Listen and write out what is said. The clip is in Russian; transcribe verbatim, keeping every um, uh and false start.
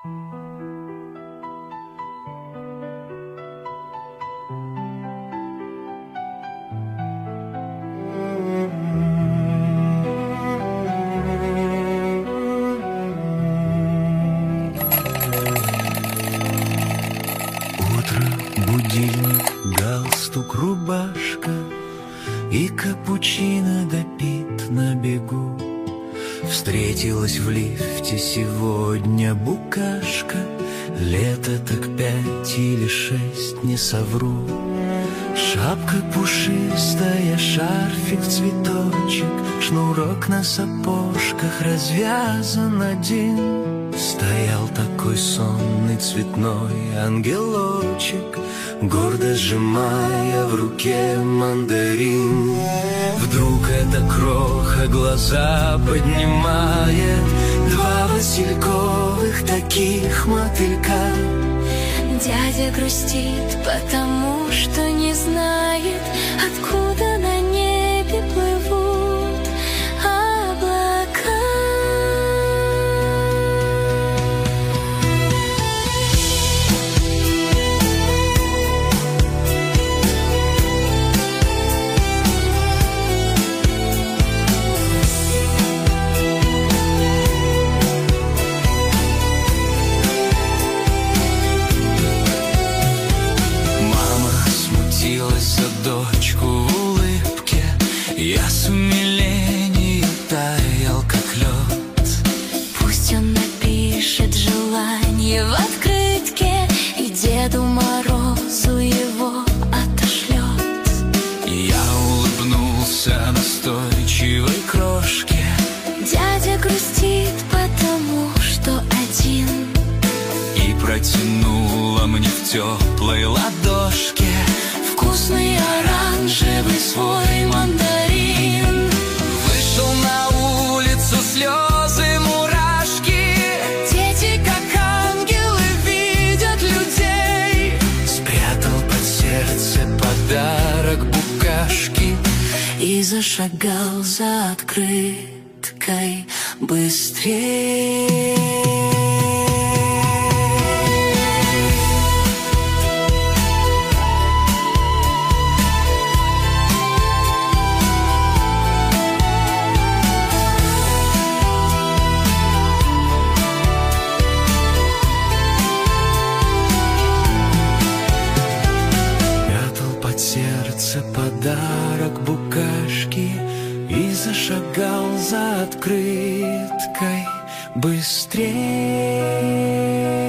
Будильник, галстук, рубашка и капучино допит на бегу. Встретилась в лифте сегодня букашка. Лето так пять или шесть, не совру. Шапка пушистая, шарфик в цветочек, шнурок на сапожках развязан один. Стоял такой сонный цветной ангелочек, гордо сжимая в руке мандарин. Вдруг эта кроха глаза поднимает, два васильковых таких мотылька. Дядя грустит, потому что не знает, откуда на небе плывут облака. За дочку в улыбке я с умилением таял, как лед. Пусть он напишет желание в открытке и Деду Морозу его отошлет. Я улыбнулся настойчивой крошке. Дядя грустит, потому что один, и протянула мне в теплой ладошке вкусный оранжевый свой мандарин. Вышел на улицу, слезы, мурашки. Дети, как ангелы, видят людей. Спрятал под сердце подарок букашки и зашагал за открыткой быстрее. Подарок букашки и зашагал за открыткой быстрее.